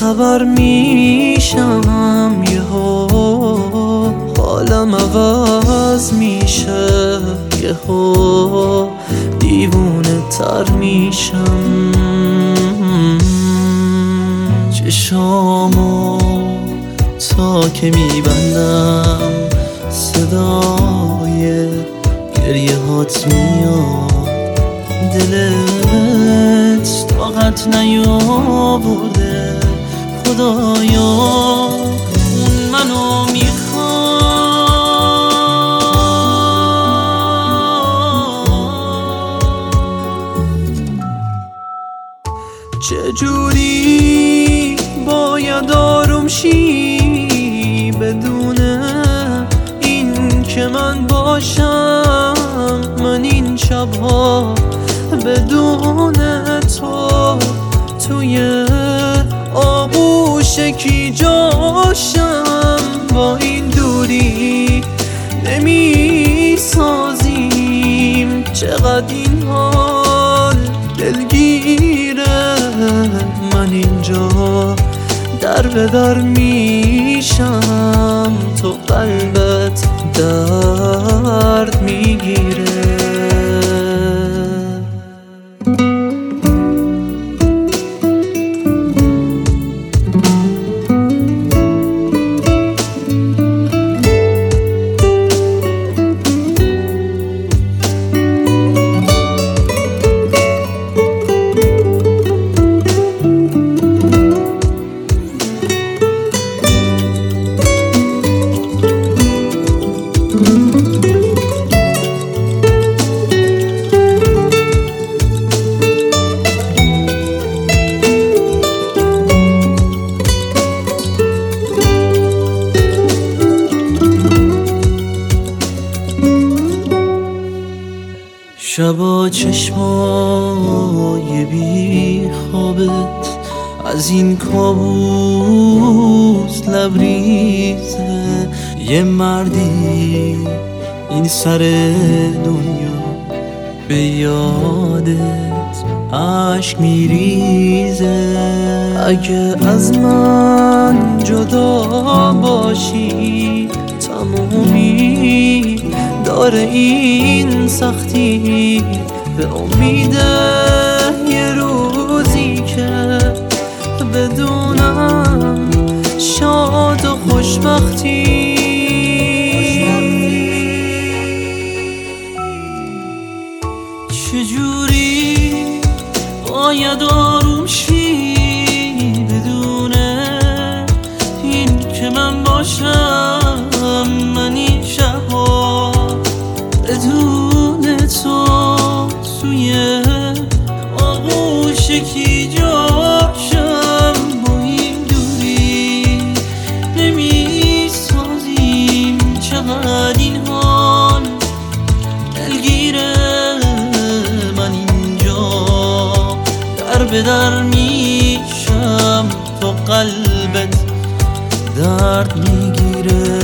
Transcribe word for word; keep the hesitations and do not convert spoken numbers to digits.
بیخبر میشم، یهو حالم عوض میشه، یهو دیوونه تر میشم. چشامو تا که میبندم صدای گریه هات میاد، دلت طاقت نیاورده خدایا اون منو میخواد. چجوری باید آروم شی بدون این که من باشم، من این شبها بدون تو توی آغوش کی جاشم. با این دوری نمی سازیم، چقدر این حال دلگیره. من اینجا در به در میشم، تو قلبت درد میگیره. شبا چشمای بی خوابت از این کابوس لبریزه. یه مردی این سر دنیا به یادت عشق میریزه. اگه از من جدا باشی تمومی داره این سختی، به امید یه روزی که بدونم شاد و خوشبختی. چجوری باید آروم شی بدون این که من باشم، من این شبها بدون تو توی آغوش کی جاشم. با این دوری نمی سازیم، چقدر این حال دلگیره. من اینجا در به در میشم، تو قلبت درد میگیره.